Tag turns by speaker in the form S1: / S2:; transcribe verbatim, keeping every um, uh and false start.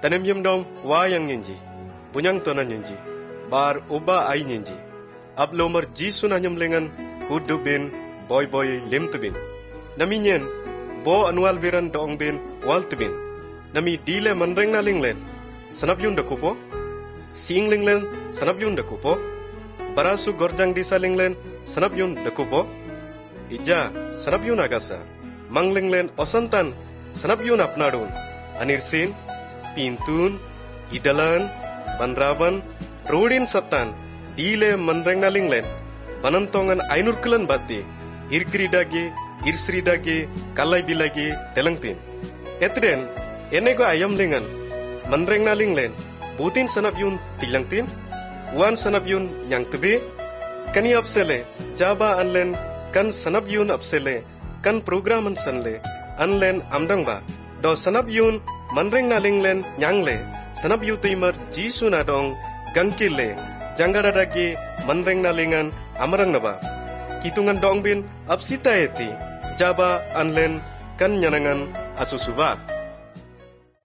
S1: tanem yum dong wayang nyenji, bunyang tonan nyenji, bar uba ay nyenji, ablomer jisu na nyemlengan kudubin boy boy lim tubin. Nami nyen bo anwal biran dong bin wal tubin. Nami dile manreng na linglen, sanap yun dakupo, sing linglen sanap yun dakupo, barasu gorjang disa linglen sanap yun dakupo, ija sanap yun agasa, manglinglen osantan sanap yun apnadun, anirsin, pintun, idalan, banraban, rodin satan, dile manreng na linglen, banantongan ainurkulan bati, irkridagi, irsridagi, kalay bilagi, telangtin. Etren, enego ayam lingan, manreng na linglen, butin sanap yun tilangtin, wan sanap yun nyang tebe, kani apsele, jaba anlen, kan sanap yun apsele, kan programan sanle, anlen amdang ba, do sanap yun manreng na linglen nyangle, sanap yu timer jisu na dong, gangkile, janggadadagi, manreng na lingan, amarang naba. Kitungan dong bin apsita eti, jaba anlen, kan nyanangan asusuba.